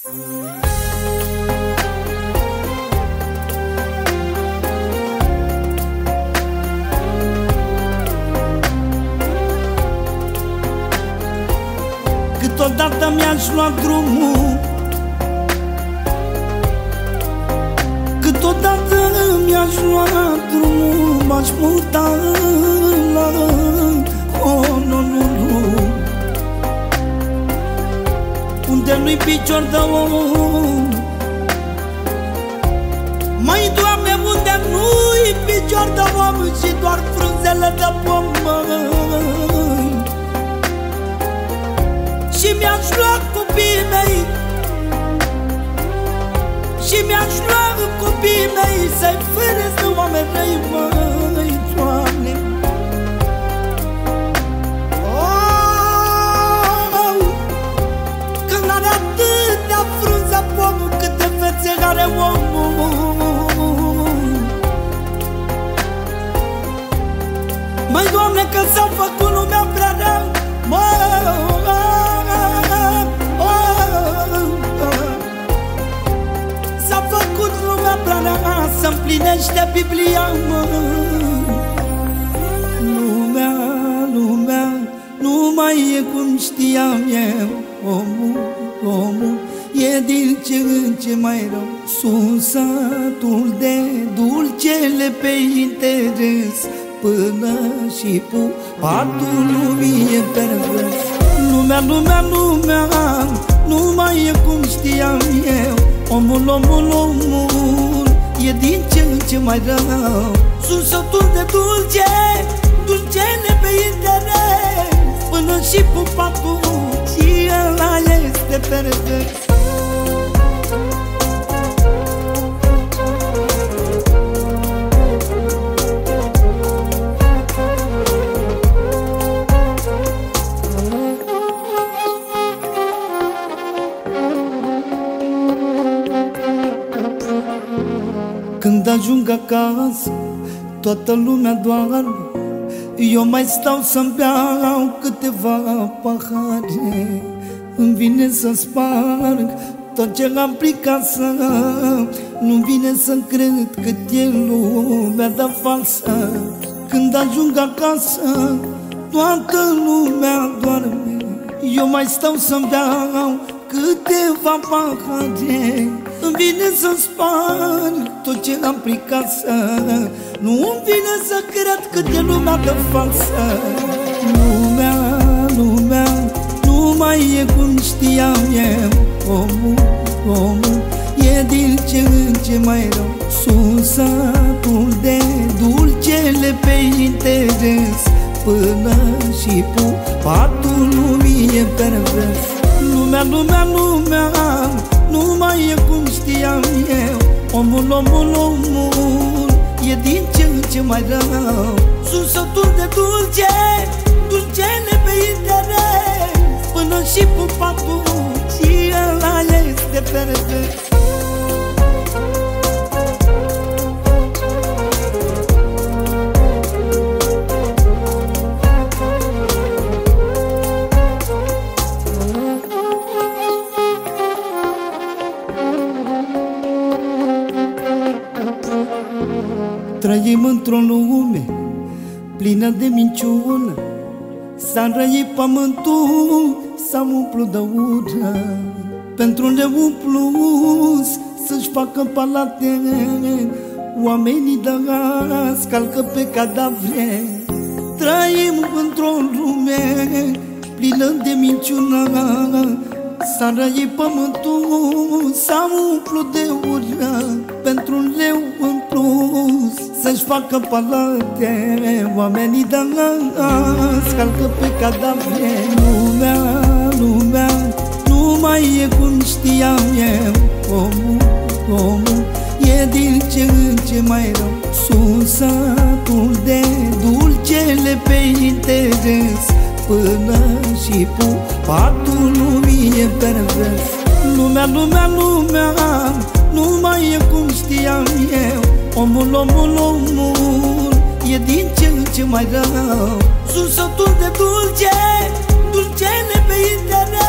Câteodată mi-aș lua drumul, câteodată mi-aș lua drumul, m-aș muta la Honolulu, unde nu-i picior de om. Măi, Doamne, unde nu-i picior de om și doar frunzele de pom, măi. Și mi-aș lua copiii mei, și mi-aș lua copiii mei, să-i feresc de oameni răi, măi, Doamne. Oh, când are atâtea frunze pomul, câte fețe are omul. Măi, Doamne, că s-a făcut lumea prea rea, s-a făcut lumea prea rea, să-mplinește Biblia, mă. Lumea nu mai e cum știam eu. Omul e din ce în ce mai rău. Sunt satul de dulcele pe interes, până și patul lumii e pervers. Lumea nu mai e cum știam eu. Omul e din ce în ce mai rău. Sunt satul de dulcele pe interes, până și patul și ăla este pervers. Când ajung acasă, toată lumea doarme, eu mai stau să-mi beau câteva pahare. Îmi vine să sparg tot ce am prin casă, nu-mi vine să cred cât e lumea de falsă. Când ajung acasă, toată lumea doarme, eu mai stau să-mi beau câteva pahare. Îmi vine să sparg tot ce am prin casă, nu-mi vine să cred cât e lumea de falsă. Lumea nu mai e cum știam eu. Omul e din ce în ce mai rău. Sunt satul de dulcele pe interes, până și patul lumii e pervers. Lumea nu mai e cum știam eu. Omul e din ce în ce mai rău. Sunt satul de dulcele pe interes, până și patul și ăla este pervers. Trăim într-o lume plină de minciună, s-a înrăit pământul, s-a umplut de ură. Pentru neumpluț să-și facă palate, oamenii de azi calcă pe cadavre. Trăim într-o lume plină de minciună, s-a înrăit pământul, s-a umplut de ură. Pentru un leu în plus să-și facă palate, oamenii de azi calcă pe cadavre. Lumea nu mai e cum știam eu. Omul e din ce în ce mai rău. Sunt satul de dulcele pe interes, până și patul lumii e pervers. Lumea nu mai e cum știam eu. Omul e din ce în ce mai rău. Sunt satul de dulcele pe interes,